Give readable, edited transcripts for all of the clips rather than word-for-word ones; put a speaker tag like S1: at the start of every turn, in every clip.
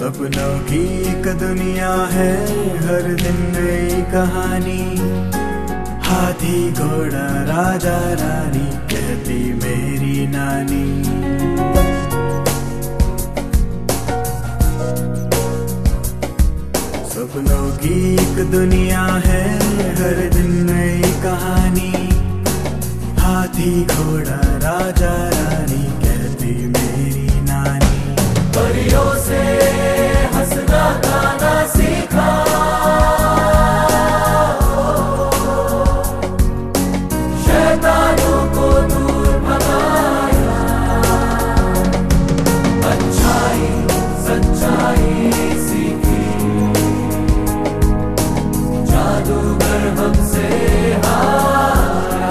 S1: सपनों की एक दुनिया है, हर दिन नई कहानी। हाथी घोड़ा राजा रानी, कहती मेरी नानी। सपनों की एक दुनिया है, हर दिन नई कहानी। हाथी घोड़ा राजा रानी, कहती मेरी नानी। परियों से हंसना गाना सीखा, शैतानों को दूर भगाया। अच्छाई सच्चाई सीखी, जादूगर हमसे हारा।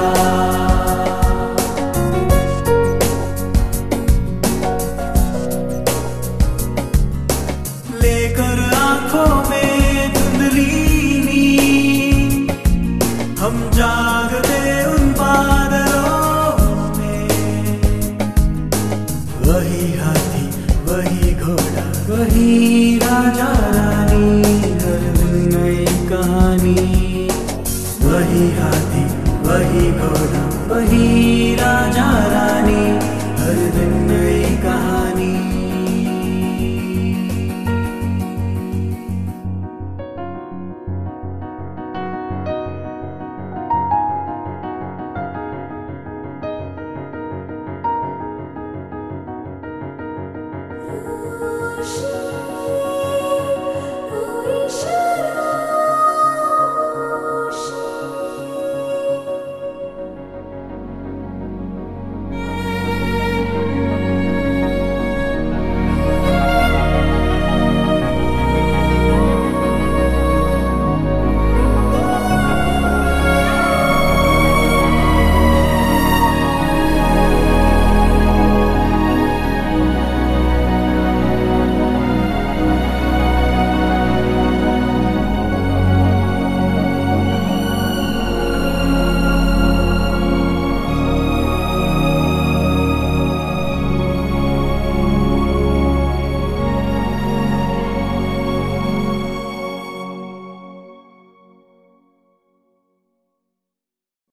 S1: लेकर आंखों में धुंधली नींद, हम जागते उन बादलों में। वही हाथी वही घोड़ा वही राजा रानी, हर दिन नई कहानी। वही हाथी वही घोड़ा वही राजा